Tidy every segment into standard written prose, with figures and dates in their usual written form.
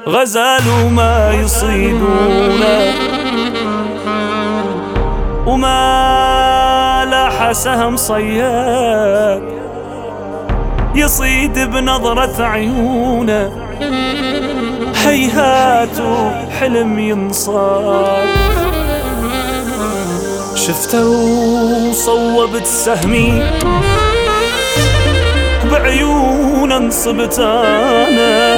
غزال وما يصيدونه وما لاح سهم صياد يصيد بنظرة عيونه. هيهات حلم ينصاد شفته وصوبت سهمي بعيونه انصبت انا.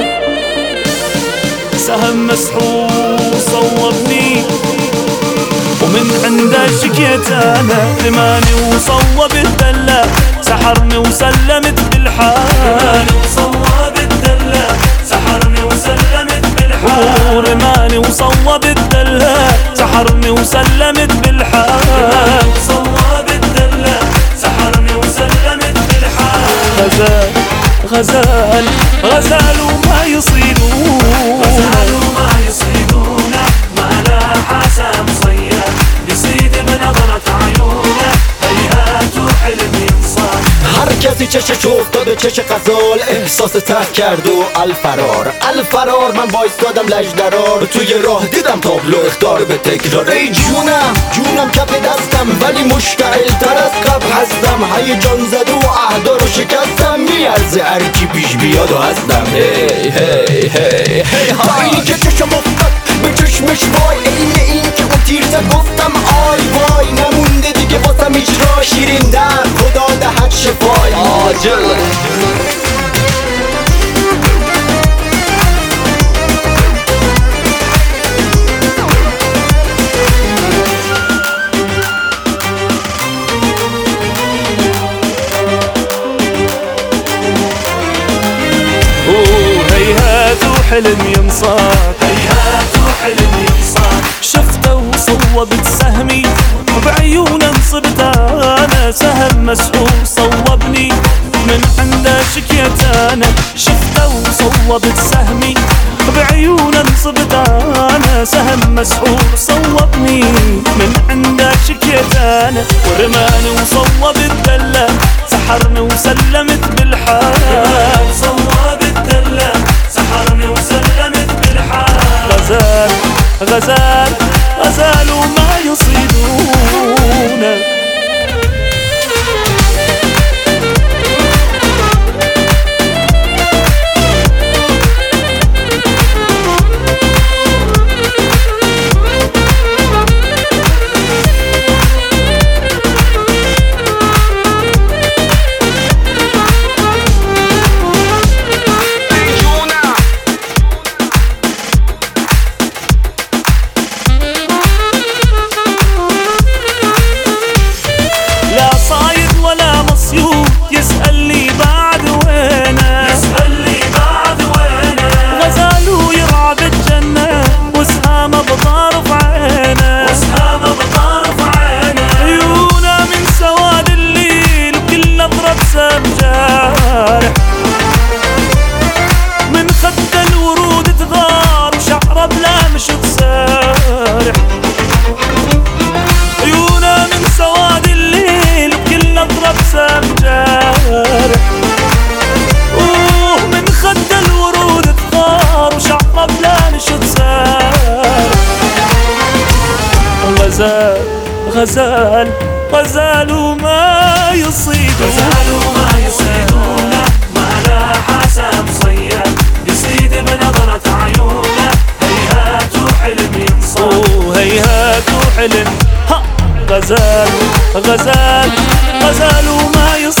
سهم مسحور صوبني ومن عنده شكيت انا. رماني وصوب الدلة سحرني وسلمت بالحال. وصوب الدلة سحرني وسلمت بالحال. ورماني وصوب الدلة سحرني وسلمت بالحال. وصوب الدلة سحرني وسلمت بالحال. غزال غزال غزال وما يصيدونه. غزال وما يصيدونه ما لاح سهم صياد يصيد بنظرة عيونه. هيهات حلم ينصاد. هر کسی چشش افتاد و چش غزال احساس ترک کرد و الفرار. الفرار من وایستادم لجدرار توی راه دیدم تابلو اخطار به تکرار. ای جونم کف دستم ولی مشتعل تر از قبل هستم. هیجان زده و اهدا رو شکستم. میارزه هرکی پیش بیاد و هستم. هی هی هی هی تا اینی که چشم افتاد به چشمش وای. این که اون تیر زد گفتم آی وای. نمونده دیگه واسم هیچ راه. شیرین در خدا دهد شفای. آجل هيهات حلم ينصاد. هيهات حلم ينصاد. شفته وصوبت سهمي بعيونه انصبت انا. سهم مسحور صوبني من عنده شكيت انا. شفته وصوبت سهمي بعيونه انصبت انا. سهم مسحور صوبني من عنده شكيت انا. ورماني وصوب الدلة سحرني وسلمت بالحال. صوب الدلة سحرني وسلمت بالحال. غزال غزال غزال وما يصيدونه. يسألني بعد وينه. يسألني بعد وينه. غزال يرعى بالجنة وسهامه بطرف عينه. وسهامه بطرف عينه. عيونه من سواد الليل وكل نظرة بسام جارح. من خد الورود تغار وشعره بلا مشط سارح. عيونه من سواد الليل وكل نظرة بسام جارح. من خد الورود تغار وشعره بلا مشط سارح. غزال غزال غزال وما يصيدونه. غزال وما يصيدونه ما لاح سهم صياد يصيد بنظرة عيونه. هيهات حلم ينصاد. هيهات حلم غزال غزال غزال وما يصيدونه.